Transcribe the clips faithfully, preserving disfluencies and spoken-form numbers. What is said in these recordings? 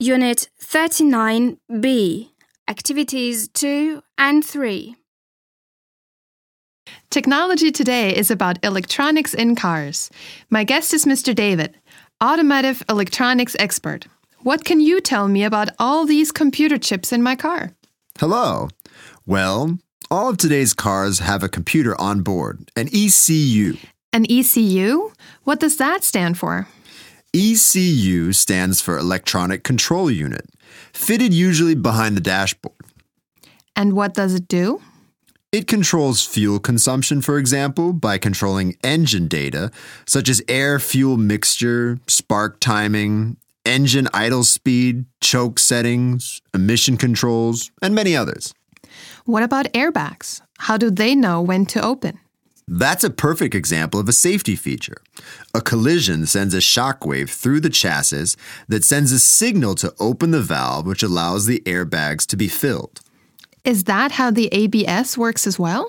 Unit thirty-nine B, Activities two and three. Technology today is about electronics in cars. My guest is Mister David, automotive electronics expert. What can you tell me about all these computer chips in my car? Hello. Well, all of today's cars have a computer on board, an E C U. An E C U? What does that stand for? E C U stands for Electronic Control Unit, fitted usually behind the dashboard. And what does it do? It controls fuel consumption, for example, by controlling engine data, such as air-fuel mixture, spark timing, engine idle speed, choke settings, emission controls, and many others. What about airbags? How do they know when to open? That's a perfect example of a safety feature. A collision sends a shockwave through the chassis that sends a signal to open the valve, which allows the airbags to be filled. Is that how the A B S works as well?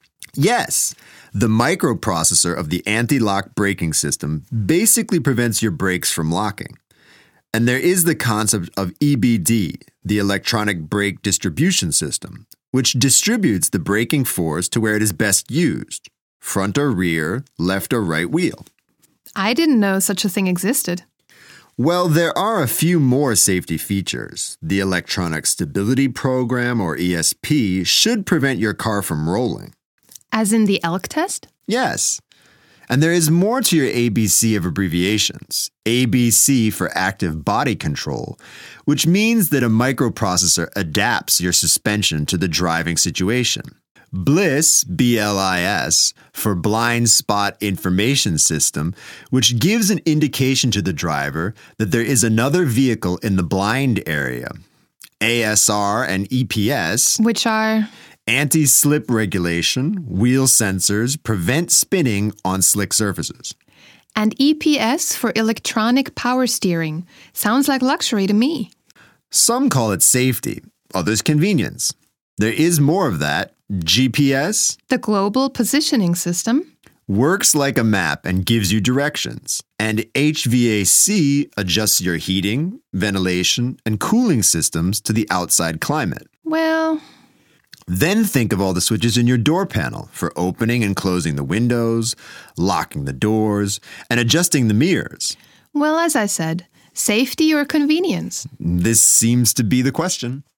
Yes. The microprocessor of the anti-lock braking system basically prevents your brakes from locking. And there is the concept of E B D, the electronic brake distribution system, which distributes the braking force to where it is best used. Front or rear, left or right wheel. I didn't know such a thing existed. Well, there are a few more safety features. The Electronic Stability Program, or E S P, should prevent your car from rolling. As in the ELK test? Yes. And there is more to your A B C of abbreviations. A B C for active body control, which means that a microprocessor adapts your suspension to the driving situation. BLIS, B L I S, for Blind Spot Information System, which gives an indication to the driver that there is another vehicle in the blind area. A S R and E P S, Which are? Anti-slip regulation, wheel sensors, prevent spinning on slick surfaces. And E P S for electronic power steering. Sounds like luxury to me. Some call it safety, others convenience. There is more of that. G P S, The Global Positioning System, works like a map and gives you directions. And H V A C adjusts your heating, ventilation, and cooling systems to the outside climate. Well, Then think of all the switches in your door panel for opening and closing the windows, locking the doors, and adjusting the mirrors. well, as I said, safety or convenience? This seems to be the question.